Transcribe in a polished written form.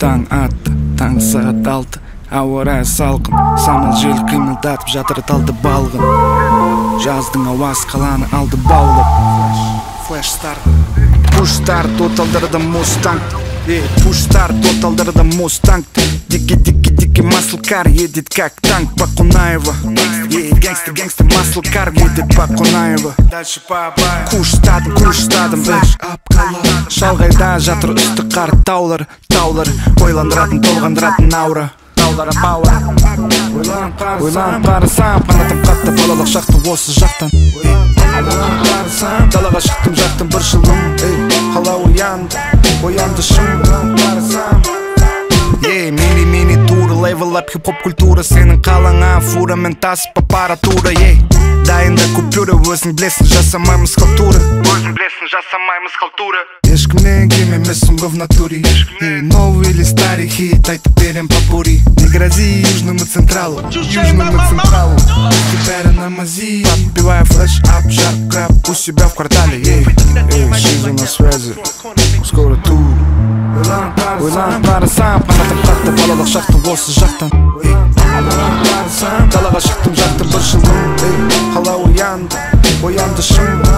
Таң атты, таң сағат 6. Ауа райы салқын, самал жел қимылдатып жатыр талды балғын. Жаздың ауасы қаланы алды баулап. Флэш старт, пуш старт, оталдырды мустанг. Пуш старт, оталдырды мустанг. Дики маслкар едет как танк по Кунаева. Гангстер маслкар едет по Кунаева. Дальше по куштадым бэш шалғайда жатыр үсті қар таулар ойландыратын толғандыратын аура. Ойланып қарасам қанатым қатты балалық шақты осы жақтан. Далаға шықтым жақтым бір жылым, қала оянды шым. Мини тура, левел ап хип-хоп культура. Сенің қалаңа фура, мен тасып аппаратура. Дайында купюра, өзің білесің жасамаймыз халтура. Ешкімнен кем емессің в натуре. Новый или старый хит, айтып берем попури. Не грози южному централу. Теперь на мази, подпевая флэш ап, жарк рэп у себя в квартале. Шиза на связи, скоро тур. Ойланып қарасам қанатым қатты балалық шақты осы жақтан. Далаға шықтым жақтым бір жылым, қала оянды шым.